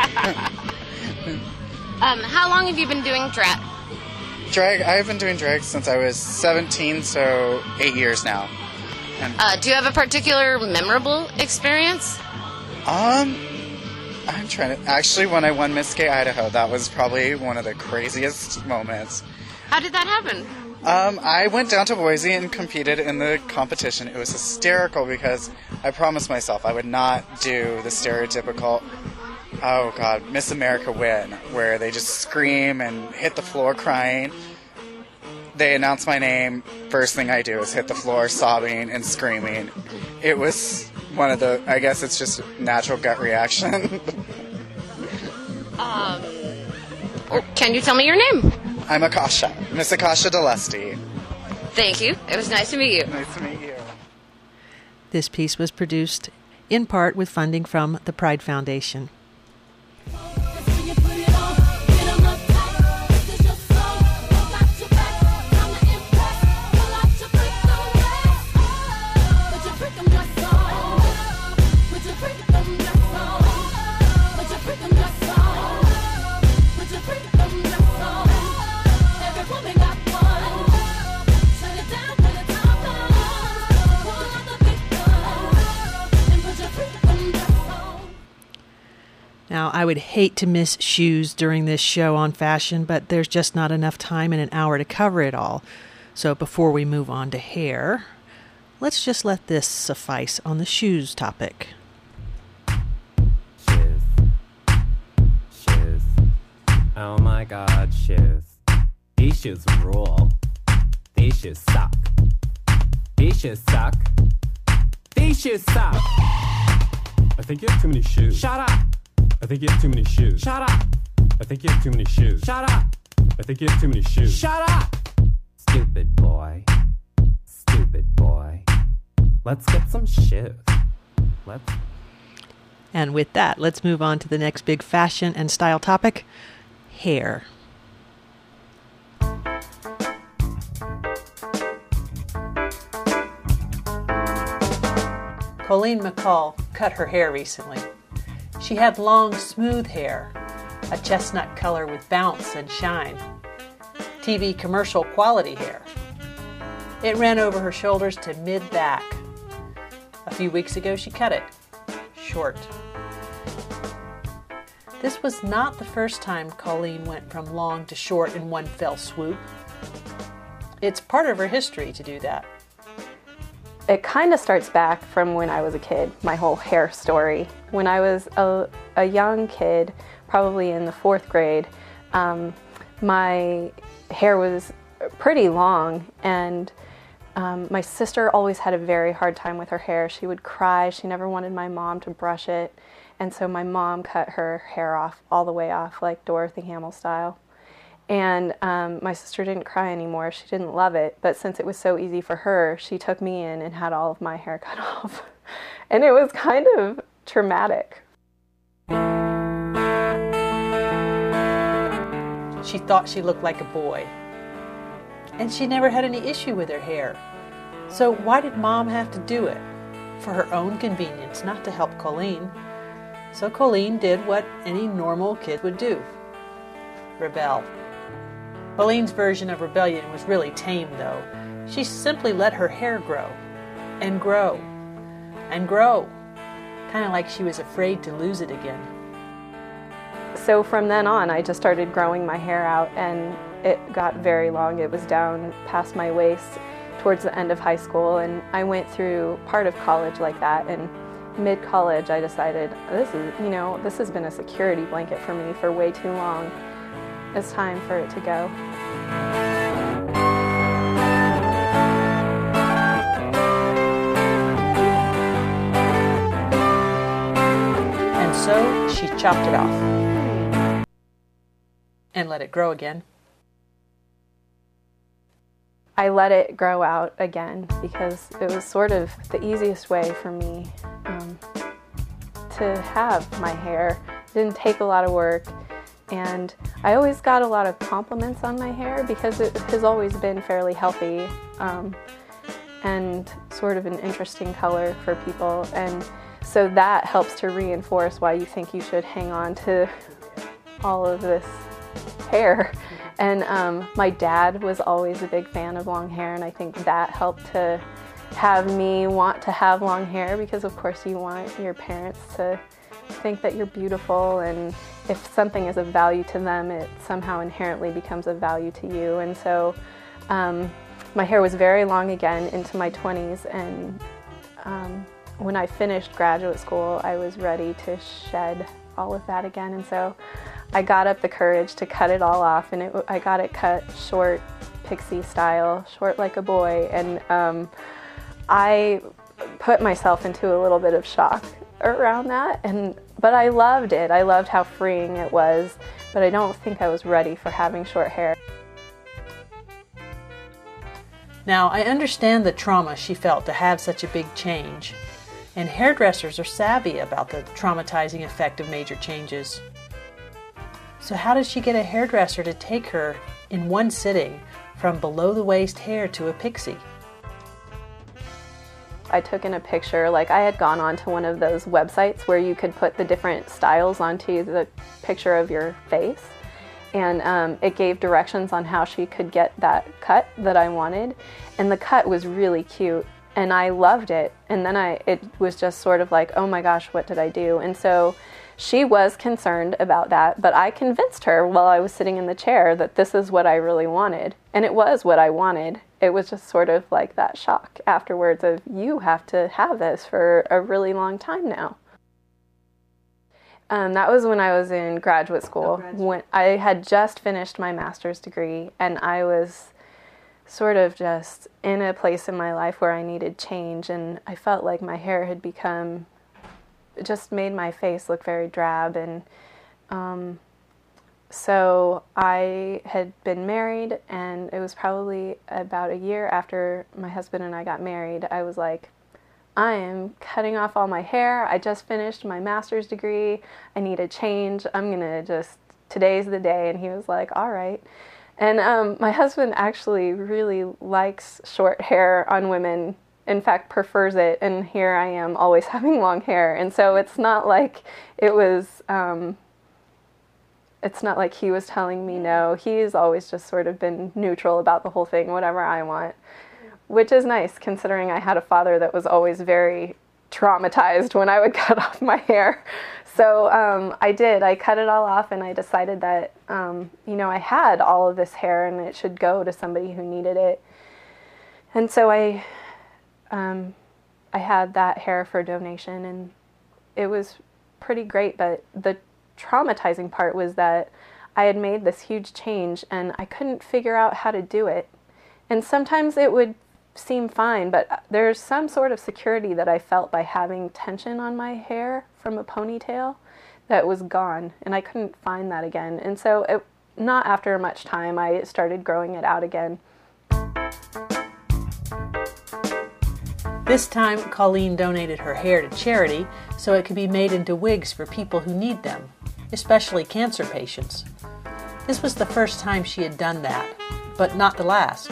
Um, how long have you been doing drag? Drag, I've been doing drag since I was seventeen, so eight years now. And, uh, do you have a particular memorable experience? Um, I'm trying to, actually when I won Miss Gay Idaho, that was probably one of the craziest moments. How did that happen? Um, I went down to Boise and competed in the competition. It was hysterical because I promised myself I would not do the stereotypical, oh God, Miss America win, where they just scream and hit the floor crying. they announce my name, first thing I do is hit the floor sobbing and screaming. It was one of the, I guess it's just natural gut reaction. um, can you tell me your name? I'm Akasha, Miss Akasha Delesty. Thank you. It was nice to meet you. Nice to meet you. This piece was produced in part with funding from the Pride Foundation. Now, I would hate to miss shoes during this show on fashion, but there's just not enough time in an hour to cover it all. So before we move on to hair, let's just let this suffice on the shoes topic. Shoes. Shoes. Oh my god, shoes. These shoes rule. These shoes suck. These shoes suck. These shoes suck. I think you have too many shoes. Shut up. I think you have too many shoes. Shut up. I think you have too many shoes. Shut up. I think you have too many shoes. Shut up. Stupid boy. Stupid boy. Let's get some shoes. Let's. And with that, let's move on to the next big fashion and style topic, hair. Colleen McCall cut her hair recently. She had long, smooth hair, a chestnut color with bounce and shine. T V commercial quality hair. It ran over her shoulders to mid-back. A few weeks ago, she cut it short. This was not the first time Colleen went from long to short in one fell swoop. It's part of her history to do that. It kind of starts back from when I was a kid, my whole hair story. When I was a, a young kid, probably in the fourth grade, um, my hair was pretty long, and um, my sister always had a very hard time with her hair. She would cry. She never wanted my mom to brush it, and so my mom cut her hair off, all the way off, like Dorothy Hamill style. And um, my sister didn't cry anymore. She didn't love it, but since it was so easy for her, she took me in and had all of my hair cut off. And it was kind of traumatic. She thought she looked like a boy. And she never had any issue with her hair. So why did Mom have to do it? For her own convenience, not to help Colleen. So Colleen did what any normal kid would do. Rebel. Colleen's version of rebellion was really tame, though. She simply let her hair grow, and grow, and grow, kind of like she was afraid to lose it again. So from then on, I just started growing my hair out, and it got very long. It was down past my waist towards the end of high school, and I went through part of college like that, and mid-college I decided, this is, you know, this has been a security blanket for me for way too long. It's time for it to go. And so she chopped it off and let it grow again. I let it grow out again because it was sort of the easiest way for me um, to have my hair. It didn't take a lot of work. And I always got a lot of compliments on my hair because it has always been fairly healthy um, and sort of an interesting color for people. And so that helps to reinforce why you think you should hang on to all of this hair. And um, my dad was always a big fan of long hair, and I think that helped to have me want to have long hair because, of course, you want your parents to think that you're beautiful, and if something is of value to them, it somehow inherently becomes of value to you. And so um, my hair was very long again into my twenties, and um, when I finished graduate school, I was ready to shed all of that again. And so I got up the courage to cut it all off, and it, I got it cut short pixie style, short like a boy, and um, I put myself into a little bit of shock around that, and but I loved it. I loved how freeing it was, but I don't think I was ready for having short hair. Now, I understand the trauma she felt to have such a big change, and hairdressers are savvy about the traumatizing effect of major changes. So how did she get a hairdresser to take her in one sitting from below-the-waist hair to a pixie? I took in a picture, like I had gone onto one of those websites where you could put the different styles onto the picture of your face. And um, it gave directions on how she could get that cut that I wanted. And the cut was really cute, and I loved it. And then I, it was just sort of like, oh my gosh, what did I do? And so she was concerned about that, but I convinced her while I was sitting in the chair that this is what I really wanted. And it was what I wanted. It was just sort of like that shock afterwards of, you have to have this for a really long time now. Um, that was when I was in graduate school. Oh, graduate. When I had just finished my master's degree, and I was sort of just in a place in my life where I needed change, and I felt like my hair had become, it just made my face look very drab, and um, so I had been married, and it was probably about a year after my husband and I got married. I was like, I am cutting off all my hair. I just finished my master's degree. I need a change. I'm going to just, today's the day. And he was like, all right. And um, my husband actually really likes short hair on women. In fact, prefers it. And here I am always having long hair. And so it's not like it was, um, it's not like he was telling me no. He's always just sort of been neutral about the whole thing, whatever I want. Which is nice, considering I had a father that was always very traumatized when I would cut off my hair. So um, I did. I cut it all off, and I decided that, um, you know, I had all of this hair, and it should go to somebody who needed it. And so I, um, I had that hair for donation, and it was pretty great. But the traumatizing part was that I had made this huge change, and I couldn't figure out how to do it. And sometimes it would seem fine, but there's some sort of security that I felt by having tension on my hair from a ponytail that was gone, and I couldn't find that again. And so it, not after much time, I started growing it out again. This time, Colleen donated her hair to charity so it could be made into wigs for people who need them, especially cancer patients. This was the first time she had done that, but not the last.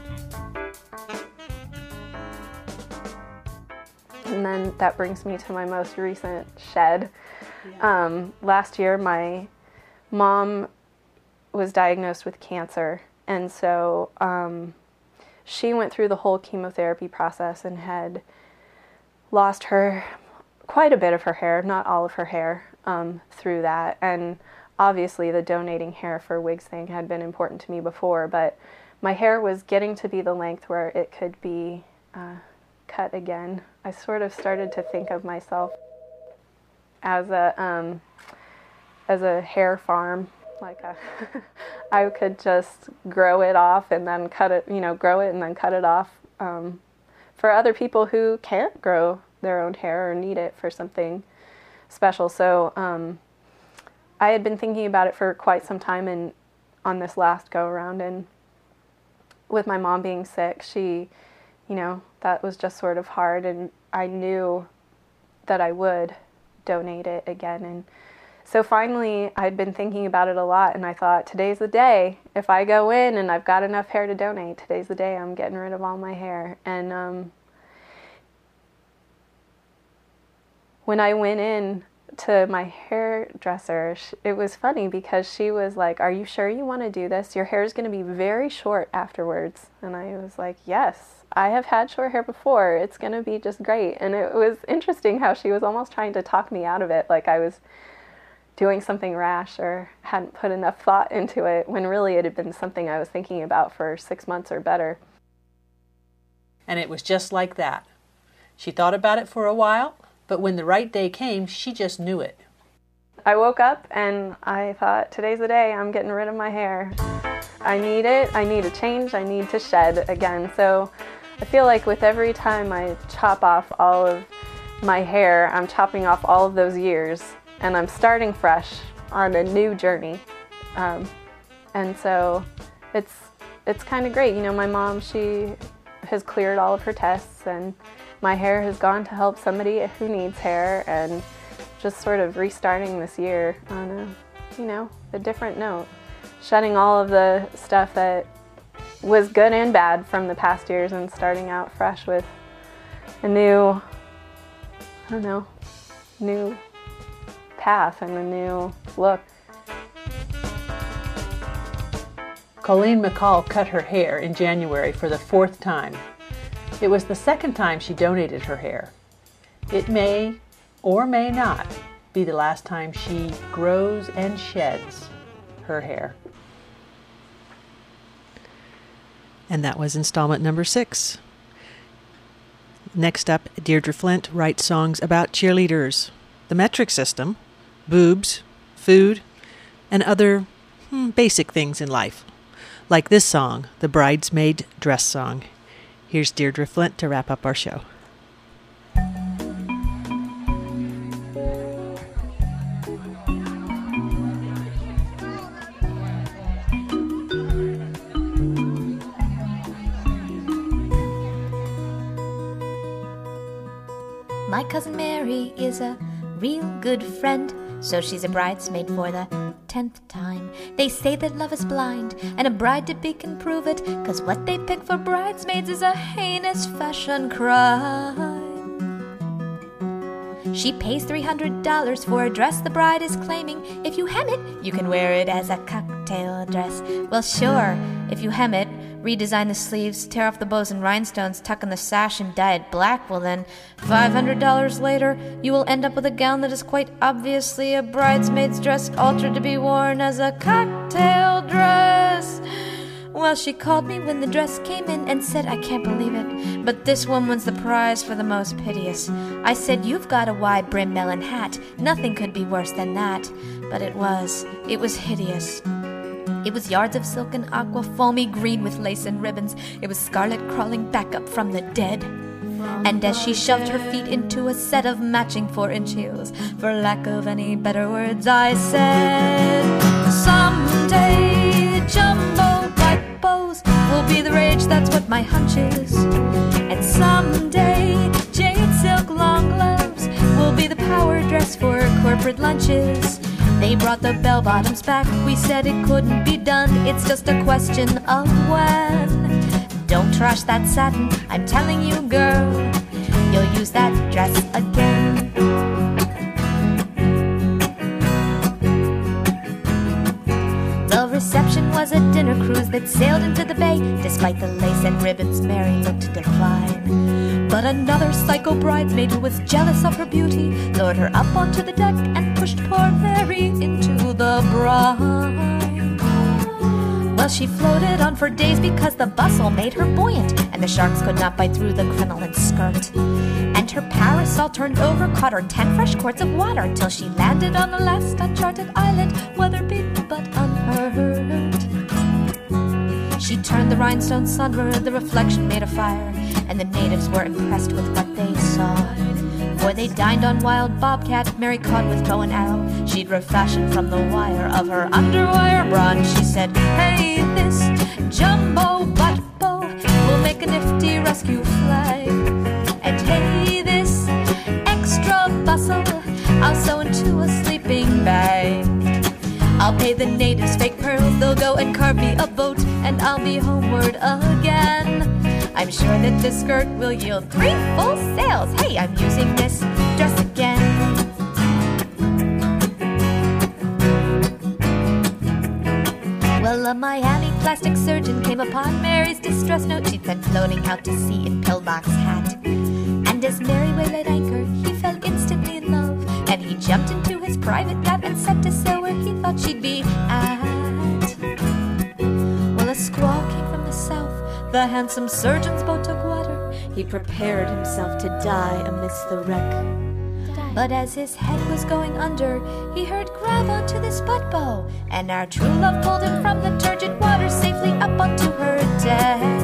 And then that brings me to my most recent shed. Yeah. Um, last year, my mom was diagnosed with cancer, and so um, she went through the whole chemotherapy process and had lost her, quite a bit of her hair, not all of her hair, um, through that. And obviously the donating hair for wigs thing had been important to me before, but my hair was getting to be the length where it could be uh, cut again. I sort of started to think of myself as a um, as a hair farm. Like a I could just grow it off and then cut it, you know, grow it and then cut it off um, for other people who can't grow their own hair or need it for something special. So um, I had been thinking about it for quite some time, and on this last go around, and with my mom being sick, she, you know, that was just sort of hard, and I knew that I would donate it again. And so finally, I'd been thinking about it a lot, and I thought, today's the day. If I go in and I've got enough hair to donate, today's the day I'm getting rid of all my hair. And um, when I went in to my hairdresser, it was funny because she was like, are you sure you want to do this? Your hair is going to be very short afterwards. And I was like, yes, I have had short hair before. It's going to be just great. And it was interesting how she was almost trying to talk me out of it, like I was doing something rash or hadn't put enough thought into it, when really it had been something I was thinking about for six months or better. And it was just like that. She thought about it for a while, but when the right day came, she just knew it. I woke up and I thought, today's the day I'm getting rid of my hair. I need it. I need a change. I need to shed again. So I feel like with every time I chop off all of my hair, I'm chopping off all of those years, and I'm starting fresh on a new journey. Um, and so it's it's kind of great. You know, my mom, she has cleared all of her tests, and my hair has gone to help somebody who needs hair, and just sort of restarting this year on a, you know, a different note. Shedding all of the stuff that was good and bad from the past years and starting out fresh with a new, I don't know, new path and a new look. Colleen McCall cut her hair in January for the fourth time. It was the second time she donated her hair. It may or may not be the last time she grows and sheds her hair. And that was installment number six. Next up, Deirdre Flint writes songs about cheerleaders, the metric system, boobs, food, and other hmm, basic things in life. Like this song, the Bridesmaid Dress Song. Here's Deirdre Flint to wrap up our show. My cousin Mary is a real good friend, so she's a bridesmaid for the tenth time. They say that love is blind, and a bride to be can prove it, 'cause what they pick for bridesmaids is a heinous fashion crime. She pays three hundred dollars for a dress the bride is claiming. If you hem it, you can wear it as a cocktail dress. Well, sure, if you hem it, redesign the sleeves, tear off the bows and rhinestones, tuck in the sash and dye it black, well then, five hundred dollars later, you will end up with a gown that is quite obviously a bridesmaid's dress altered to be worn as a cocktail dress. Well, she called me when the dress came in and said, I can't believe it, but this one wins the prize for the most piteous. I said, you've got a wide brim melon hat. Nothing could be worse than that. But it was. It was hideous. It was yards of silk and aqua foamy green with lace and ribbons. It was scarlet crawling back up from the dead. And as she shoved her feet into a set of matching four-inch heels, for lack of any better words, I said, someday jumbo pipe bows will be the rage, that's what my hunch is. And someday jade silk long gloves will be the power dress for corporate lunches. They brought the bell-bottoms back, we said it couldn't be done, it's just a question of when. Don't trash that satin, I'm telling you, girl, you'll use that dress again. The reception was a dinner cruise that sailed into the bay. Despite the lace and ribbons, Mary looked to decline. But another psycho bridesmaid who was jealous of her beauty lured her up onto the deck and pushed poor Mary into the brine. Well, she floated on for days because the bustle made her buoyant, and the sharks could not bite through the crinoline skirt. And her parasol turned over, caught her ten fresh quarts of water, till she landed on the last uncharted island, weather-beaten but unhurt. She turned the rhinestone sunward, the reflection made a fire, and the natives were impressed with what they saw. For they dined on wild bobcat, Mary caught with bow and arrow. She'd refashioned from the wire of her underwire bra. And she said, hey, this jumbo butt bow will make a nifty rescue flag. And hey, this extra bustle I'll sew into a sleeping bag. I'll pay the natives fake pearls, they'll go and carve me a boat, and I'll be homeward again. I'm sure that this skirt will yield three full sails. Hey, I'm using this dress again. Well, a Miami plastic surgeon came upon Mary's distress note she'd sent floating out to sea in pillbox hat. And as Mary waylaid anchor, he fell instantly in love, and he jumped into his private yacht and set to sail where he thought she'd be at. Well, a squall came from the south. The handsome surgeon's boat took water. He prepared himself to die amidst the wreck. But as his head was going under, he heard grab onto this butt bow, and our true love pulled him from the turgid water safely up onto her deck.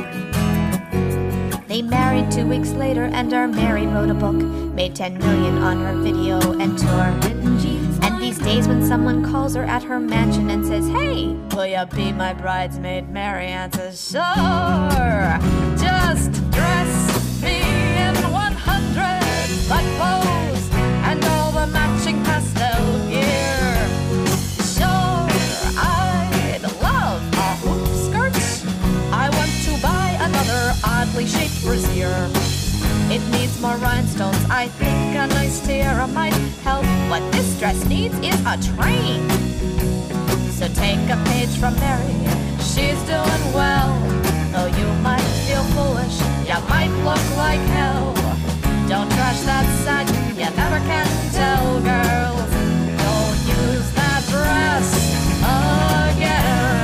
They married two weeks later, and our Mary wrote a book, made ten million on her video and tour. And these days when someone calls her at her mansion and says, "Hey, will you be my bridesmaid?" Mary answers, "Sure, just dress me in one hundred butt bows and all the matching pastel gear. Sure, I'd love a hoop skirt. I want to buy another oddly shaped brassiere. It needs more rhinestones. I think a nice tiara might help. What this dress needs is a train. So take a page from Mary. She's doing well. Though you might feel foolish, you might look like hell. Don't trash that satin. You never can tell, girls. Don't use that dress again.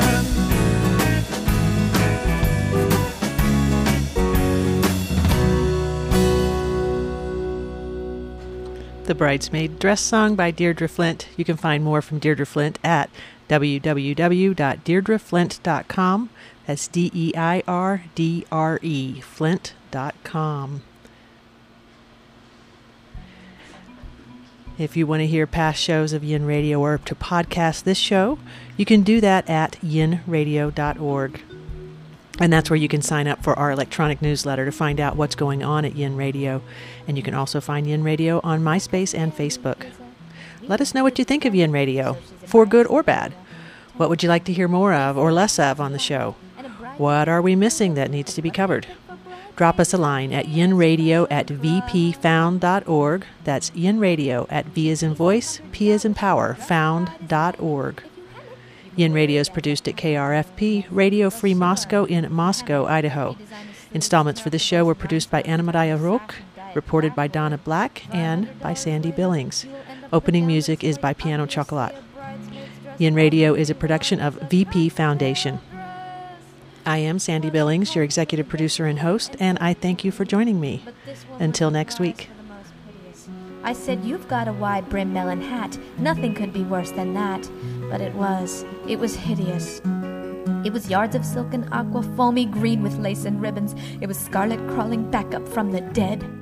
The Bridesmaid Dress Song by Deirdre Flint. You can find more from Deirdre Flint at w w w dot deirdre flint dot com. That's D E I R D R E, flint dot com. If you want to hear past shows of Yin Radio or to podcast this show, you can do that at yin radio dot org. And that's where you can sign up for our electronic newsletter to find out what's going on at Yin Radio. And you can also find Yin Radio on MySpace and Facebook. Let us know what you think of Yin Radio, for good or bad. What would you like to hear more of or less of on the show? What are we missing that needs to be covered? Drop us a line at yinradio at v p found dot org. That's yinradio at V as in voice, P as in power, found dot org. Yin Radio is produced at K R F P, Radio Free Moscow in Moscow, Idaho. Installments for this show were produced by Anna Maria Roque, reported by Donna Black, and by Sandy Billings. Opening music is by Piano Chocolat. Yin Radio is a production of V P Foundation. I am Sandy Billings, your executive producer and host, and I thank you for joining me. Until next week. I said, "You've got a wide brim melon hat. Nothing could be worse than that." But it was. It was hideous. It was yards of silken aqua, foamy green with lace and ribbons. It was scarlet crawling back up from the dead.